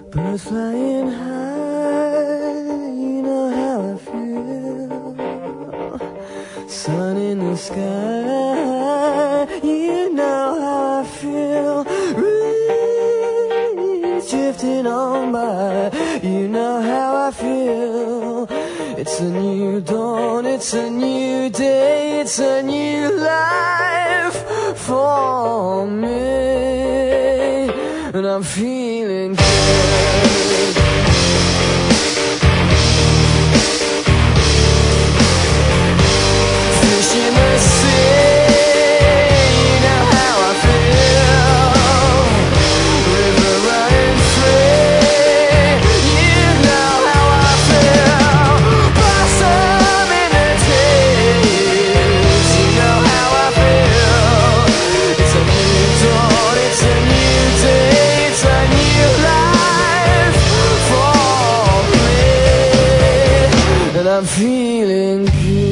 Birds flying high, you know how I feel. Sun in the sky, you know how I feel. Breeze drifting on by, you know how I feel. It's a new dawn, it's a new day, it's a new life for me, and I'm feeling good. Fish in the sea, you know how I feel. River running free, you know how I feel. Blossom in the trees, you know how I feel. It's a new dawn, it's a new day, it's a new life for me, and I'm feeling good.